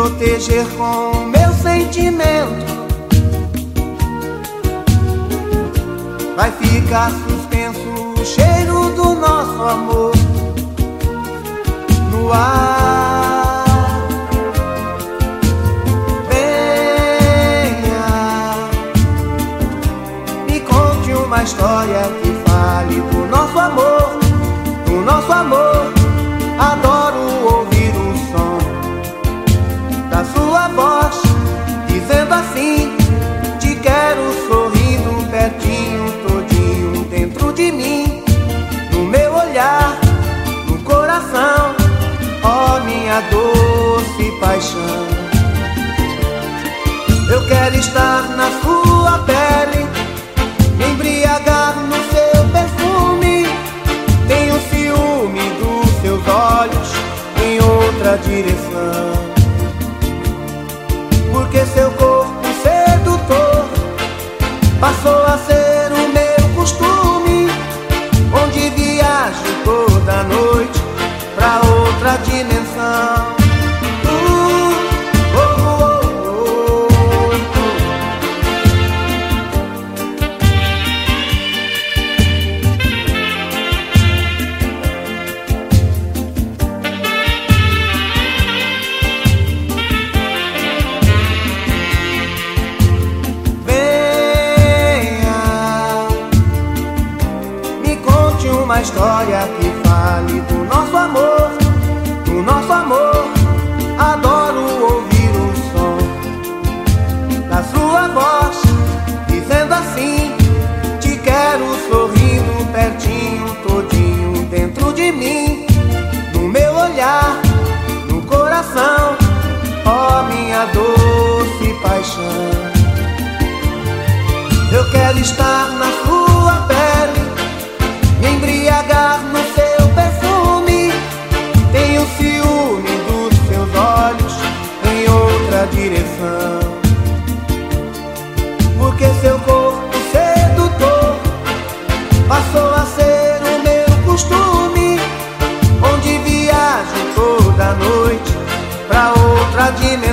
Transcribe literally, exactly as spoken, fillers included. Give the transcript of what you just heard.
proteger com meu sentimento. Vai ficar suspenso o cheiro do nosso amor no ar. Venha, me conte uma história que fale do nosso amor, do nosso amor. Adoro ouvir o som da sua voz, dizendo assim: te quero sorrindo pertinho, todinho dentro de mim, no meu olhar, no coração, ó minha doce paixão. Eu quero estar na sua pele, me embriagar no seu perfume. Tenho ciúme dos seus olhos em outra direção, porque seu corpo sedutor passou a ser o meu costume, onde viajo toda noite pra outra dimensão. Uma história que fale do nosso amor, do nosso amor. Adoro ouvir o som da sua voz, dizendo assim: te quero sorrindo pertinho, todinho dentro de mim, no meu olhar, no coração, ó minha doce paixão. Eu quero estar na sua pele, me embriagar no seu perfume. Tenho ciúme dos seus olhos em outra direção, porque seu corpo sedutor passou a ser o meu costume, onde viajo toda noite pra outra dimensão.